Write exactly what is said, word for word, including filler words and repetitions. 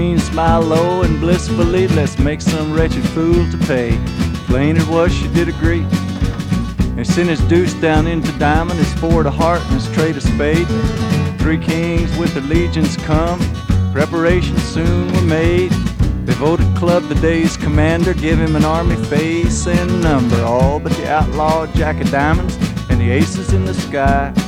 queen smile low and blissfully, let's make some wretched fool to pay. Plain it was, she did agree. And sent his deuce down into diamond, his four to heart and his trade of spade. Three kings with their legions come, preparations soon were made. They voted Club the day's commander, give him an army face and number, all but the outlaw Jack of Diamonds and the aces in the sky.